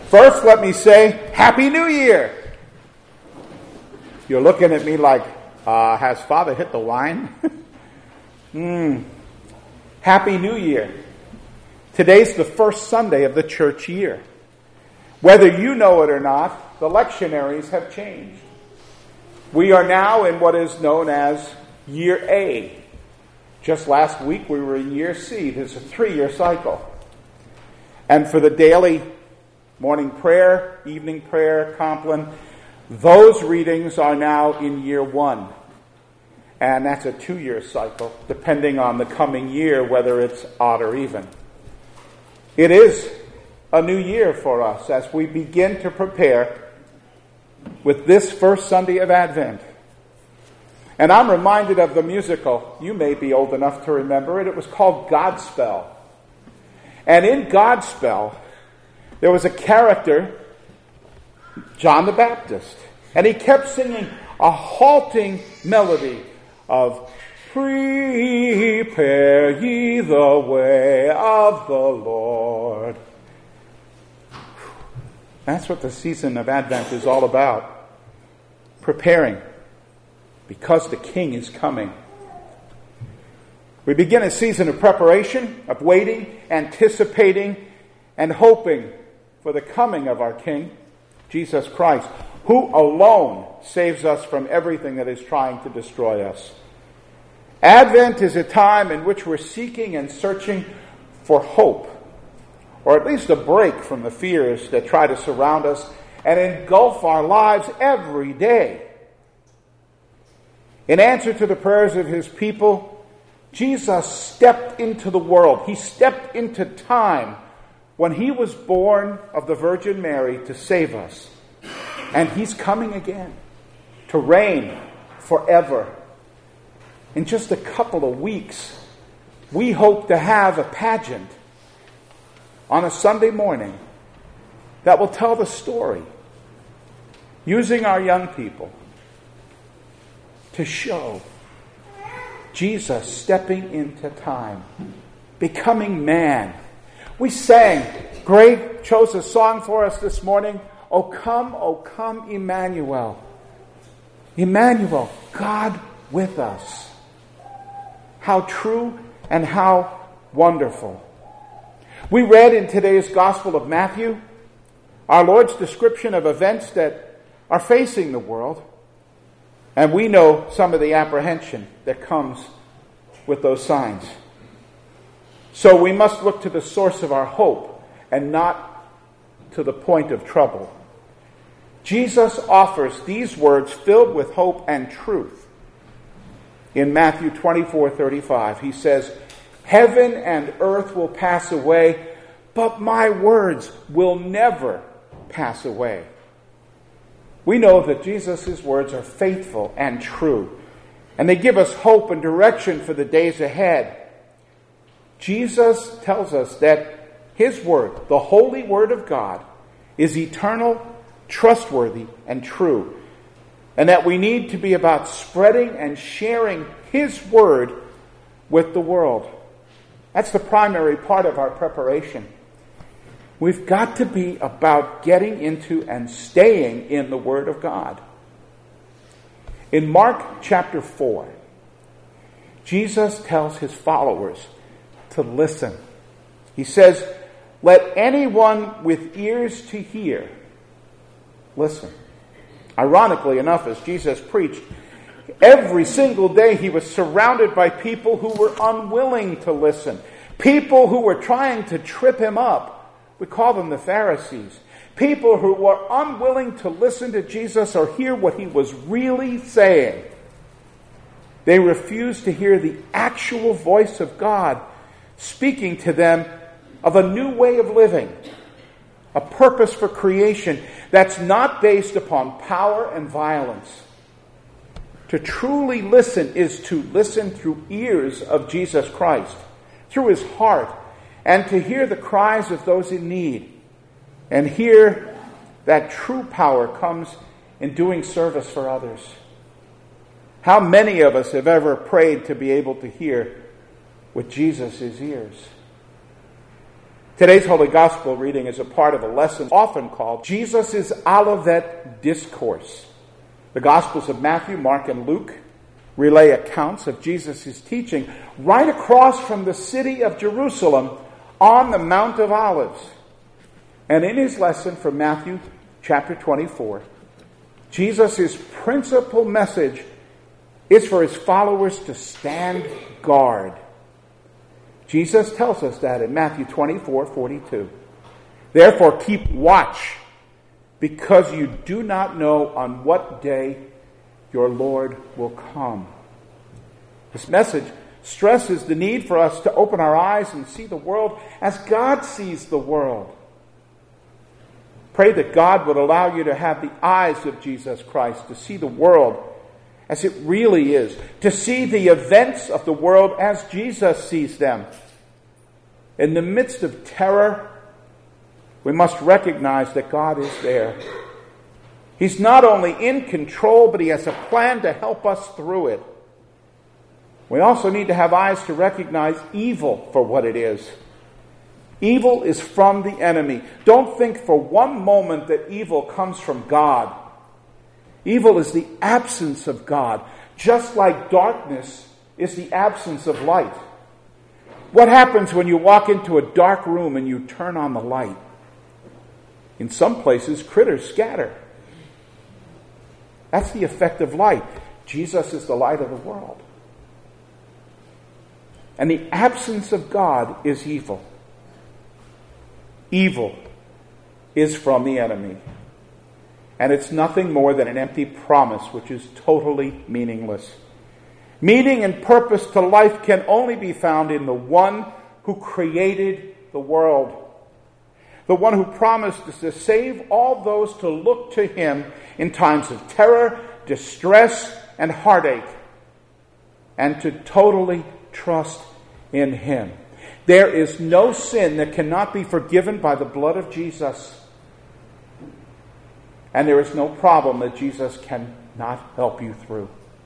First, let me say, Happy New Year! You're looking at me like, has Father hit the wine? Happy New Year. Today's the first Sunday of the church year. Whether you know it or not, the lectionaries have changed. We are now in what is known as Year A. Just last week we were in Year C. There's a 3-year cycle. And for the daily morning prayer, evening prayer, Compline, those readings are now in Year 1. And that's a 2-year cycle, depending on the coming year, whether it's odd or even. It is a new year for us as we begin to prepare with this first Sunday of Advent. And I'm reminded of the musical. You may be old enough to remember it. It was called Godspell. And in Godspell, there was a character, John the Baptist. And he kept singing a halting melody of "Prepare ye the way of the Lord." That's what the season of Advent is all about. Preparing, because the King is coming. We begin a season of preparation, of waiting, anticipating, and hoping for the coming of our King, Jesus Christ, who alone saves us from everything that is trying to destroy us. Advent is a time in which we're seeking and searching for hope, or at least a break from the fears that try to surround us and engulf our lives every day. In answer to the prayers of his people, Jesus stepped into the world. He stepped into time when he was born of the Virgin Mary to save us. And he's coming again to reign forever. In just a couple of weeks, we hope to have a pageant on a Sunday morning that will tell the story, using our young people to show Jesus stepping into time, becoming man. We sang, Greg chose a song for us this morning, O come, Emmanuel. Emmanuel, God with us. How true and how wonderful. We read in today's Gospel of Matthew our Lord's description of events that are facing the world, and we know some of the apprehension that comes with those signs. So we must look to the source of our hope and not to the point of trouble. Jesus offers these words filled with hope and truth. In Matthew 24:35, he says, "Heaven and earth will pass away, but my words will never pass away." We know that Jesus' words are faithful and true, and they give us hope and direction for the days ahead. Jesus tells us that his word, the holy word of God, is eternal, trustworthy, and true, and that we need to be about spreading and sharing his word with the world. That's the primary part of our preparation. We've got to be about getting into and staying in the Word of God. In Mark chapter 4, Jesus tells his followers to listen. He says, "Let anyone with ears to hear listen." Ironically enough, as Jesus preached, every single day he was surrounded by people who were unwilling to listen, people who were trying to trip him up. We call them the Pharisees. People who were unwilling to listen to Jesus or hear what he was really saying. They refused to hear the actual voice of God speaking to them of a new way of living, a purpose for creation that's not based upon power and violence. To truly listen is to listen through ears of Jesus Christ, through his heart, and to hear the cries of those in need, and hear that true power comes in doing service for others. How many of us have ever prayed to be able to hear with Jesus' ears? Today's Holy Gospel reading is a part of a lesson often called Jesus' Olivet Discourse. The Gospels of Matthew, Mark, and Luke relay accounts of Jesus' teaching right across from the city of Jerusalem on the Mount of Olives. And in his lesson from Matthew chapter 24, Jesus' principal message is for his followers to stand guard. Jesus tells us that in Matthew 24:42. Therefore keep watch, because you do not know on what day your Lord will come. This message stresses the need for us to open our eyes and see the world as God sees the world. Pray that God would allow you to have the eyes of Jesus Christ, to see the world as it really is, to see the events of the world as Jesus sees them. In the midst of terror, we must recognize that God is there. He's not only in control, but he has a plan to help us through it. We also need to have eyes to recognize evil for what it is. Evil is from the enemy. Don't think for one moment that evil comes from God. Evil is the absence of God, just like darkness is the absence of light. What happens when you walk into a dark room and you turn on the light? In some places, critters scatter. That's the effect of light. Jesus is the light of the world. And the absence of God is evil. Evil is from the enemy. And it's nothing more than an empty promise, which is totally meaningless. Meaning and purpose to life can only be found in the one who created the world. The one who promised to save all those to look to him in times of terror, distress, and heartache, and to totally trust in him. There is no sin that cannot be forgiven by the blood of Jesus. And there is no problem that Jesus cannot help you through.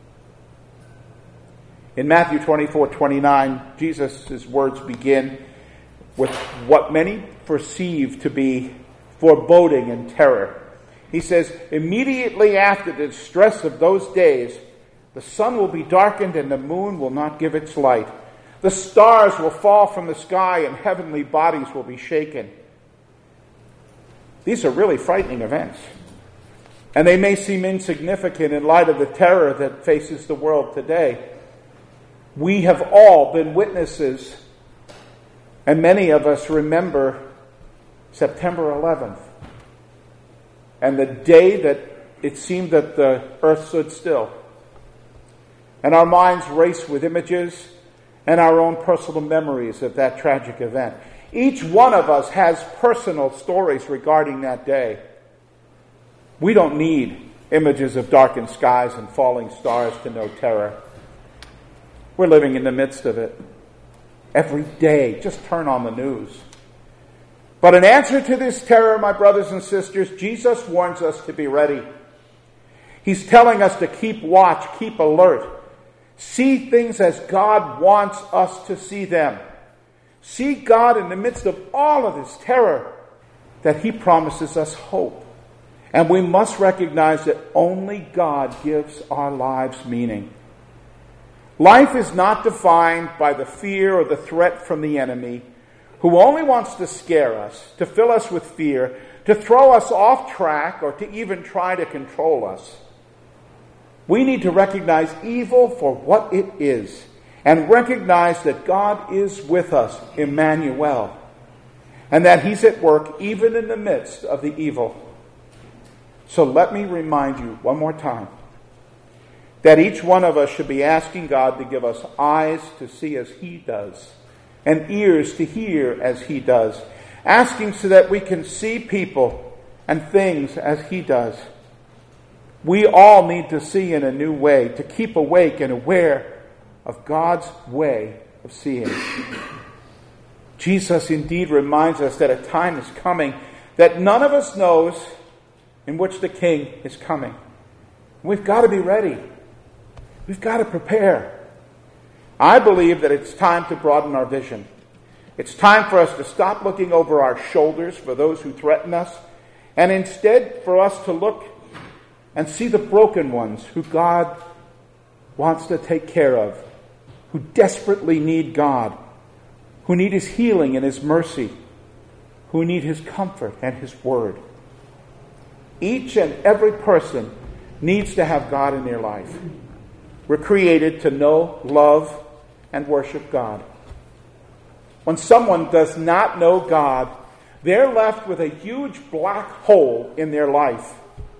In Matthew 24:29, Jesus' words begin with what many perceive to be foreboding and terror. He says, immediately after the distress of those days, the sun will be darkened and the moon will not give its light. The stars will fall from the sky and heavenly bodies will be shaken. These are really frightening events. And they may seem insignificant in light of the terror that faces the world today. We have all been witnesses, and many of us remember September 11th and the day that it seemed that the earth stood still. And our minds race with images and our own personal memories of that tragic event. Each one of us has personal stories regarding that day. We don't need images of darkened skies and falling stars to know terror. We're living in the midst of it. Every day, just turn on the news. But in answer to this terror, my brothers and sisters, Jesus warns us to be ready. He's telling us to keep watch, keep alert. See things as God wants us to see them. See God in the midst of all of this terror, that he promises us hope. And we must recognize that only God gives our lives meaning. Life is not defined by the fear or the threat from the enemy, who only wants to scare us, to fill us with fear, to throw us off track, or to even try to control us. We need to recognize evil for what it is, and recognize that God is with us, Emmanuel, and that he's at work even in the midst of the evil. So let me remind you one more time that each one of us should be asking God to give us eyes to see as he does, and ears to hear as he does, asking so that we can see people and things as he does. We all need to see in a new way, to keep awake and aware of God's way of seeing. Jesus indeed reminds us that a time is coming that none of us knows, in which the King is coming. We've got to be ready. We've got to prepare. I believe that it's time to broaden our vision. It's time for us to stop looking over our shoulders for those who threaten us, and instead for us to look and see the broken ones who God wants to take care of, who desperately need God, who need His healing and His mercy, who need His comfort and His word. Each and every person needs to have God in their life. We're created to know, love, and worship God. When someone does not know God, they're left with a huge black hole in their life.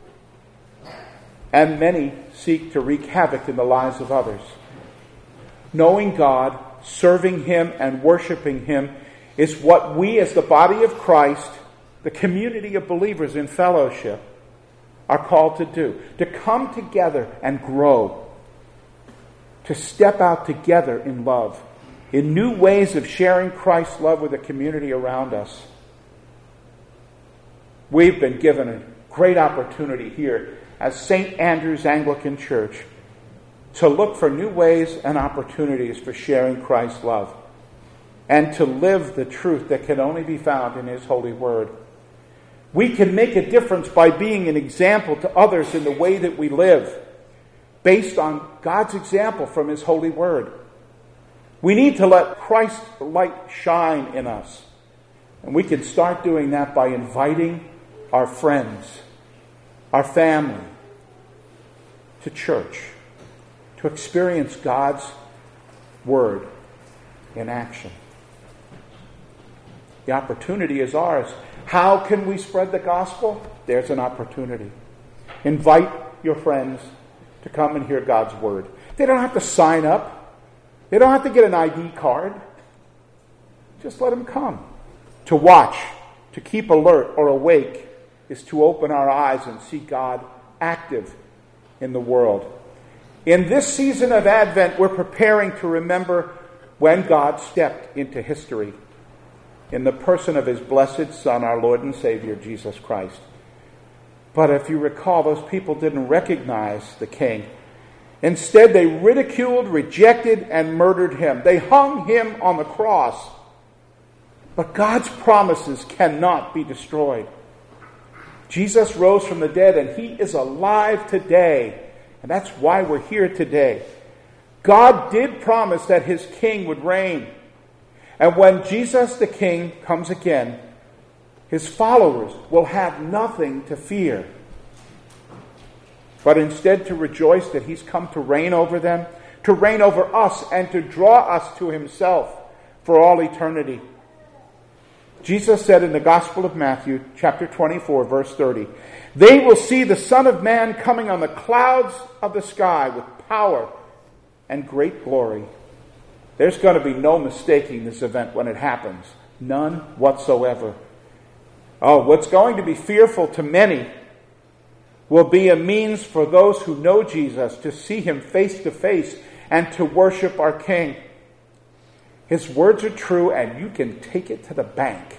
And many seek to wreak havoc in the lives of others. Knowing God, serving Him, and worshiping Him is what we as the body of Christ, the community of believers in fellowship, are called to do. To come together and grow. To step out together in love. In new ways of sharing Christ's love with the community around us. We've been given a great opportunity here as St. Andrew's Anglican Church to look for new ways and opportunities for sharing Christ's love and to live the truth that can only be found in His holy word. We can make a difference by being an example to others in the way that we live, based on God's example from His holy word. We need to let Christ's light shine in us. And we can start doing that by inviting our friends, our family, to church, to experience God's word in action. The opportunity is ours. How can we spread the gospel? There's an opportunity. Invite your friends to come and hear God's word. They don't have to sign up. They don't have to get an ID card. Just let them come. To watch, to keep alert or awake, is to open our eyes and see God active in the world. In this season of Advent, we're preparing to remember when God stepped into history in the person of His blessed Son, our Lord and Savior, Jesus Christ. But if you recall, those people didn't recognize the King. Instead, they ridiculed, rejected, and murdered Him. They hung Him on the cross. But God's promises cannot be destroyed. Jesus rose from the dead, and He is alive today. And that's why we're here today. God did promise that His King would reign. And when Jesus the King comes again, His followers will have nothing to fear, but instead to rejoice that He's come to reign over them, to reign over us, and to draw us to Himself for all eternity. Jesus said in the Gospel of Matthew, chapter 24, verse 30, "They will see the Son of Man coming on the clouds of the sky with power and great glory." There's going to be no mistaking this event when it happens. None whatsoever. Oh, what's going to be fearful to many will be a means for those who know Jesus to see Him face to face and to worship our King. His words are true, and you can take it to the bank.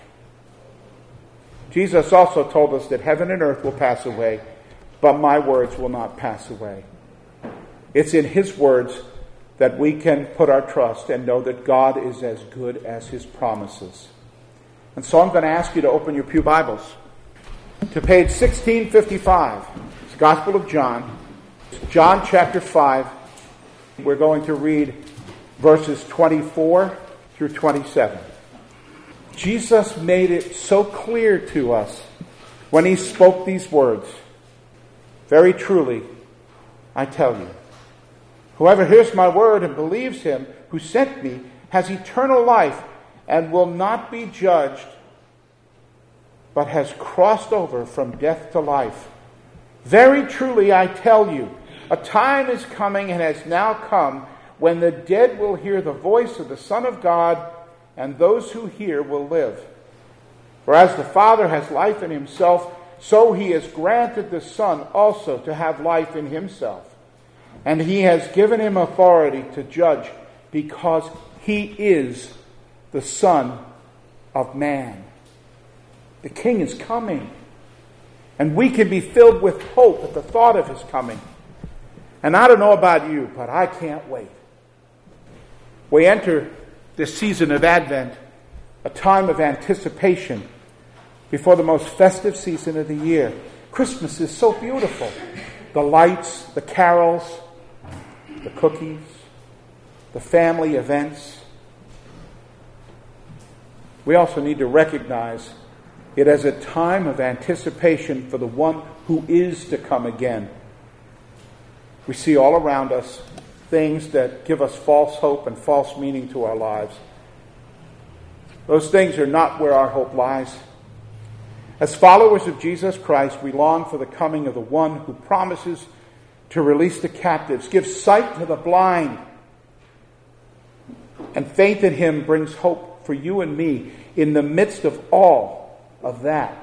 Jesus also told us that heaven and earth will pass away, but my words will not pass away. It's in His words that we can put our trust and know that God is as good as His promises. And so I'm going to ask you to open your pew Bibles to page 1655. It's the Gospel of John. John chapter 5. We're going to read verses 24 through 27. Jesus made it so clear to us when He spoke these words. Very truly, I tell you, whoever hears my word and believes Him who sent me has eternal life and will not be judged, but has crossed over from death to life. Very truly, I tell you, a time is coming and has now come when the dead will hear the voice of the Son of God, and those who hear will live. For as the Father has life in Himself, so He has granted the Son also to have life in Himself. And He has given Him authority to judge, because He is the Son of Man. The King is coming. And we can be filled with hope at the thought of His coming. And I don't know about you, but I can't wait. We enter this season of Advent a time of anticipation before the most festive season of the year. Christmas is so beautiful. The lights, the carols, the cookies, the family events. We also need to recognize it as a time of anticipation for the one who is to come again. We see all around us things that give us false hope and false meaning to our lives. Those things are not where our hope lies. As followers of Jesus Christ, we long for the coming of the one who promises to release the captives, give sight to the blind, and faith in him brings hope for you and me in the midst of all of that.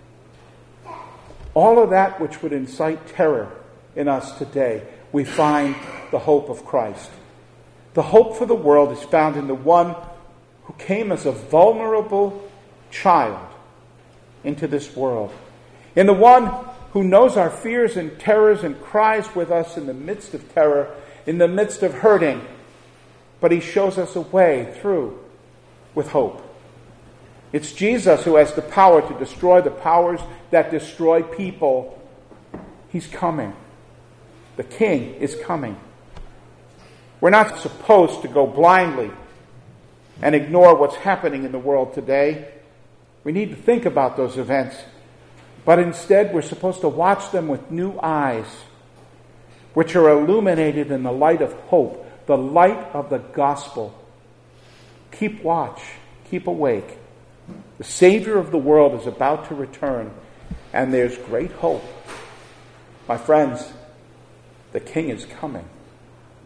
All of that which would incite terror in us today, we find the hope of Christ. The hope for the world is found in the one who came as a vulnerable child into this world. In the one who knows our fears and terrors and cries with us in the midst of terror, in the midst of hurting, but he shows us a way through with hope. It's Jesus who has the power to destroy the powers that destroy people. He's coming. The King is coming. We're not supposed to go blindly and ignore what's happening in the world today. We need to think about those events. But instead, we're supposed to watch them with new eyes, which are illuminated in the light of hope, the light of the gospel. Keep watch. Keep awake. The Savior of the world is about to return, and there's great hope. My friends, the King is coming.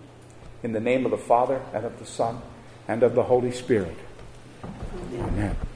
In the name of the Father, and of the Son, and of the Holy Spirit. Amen.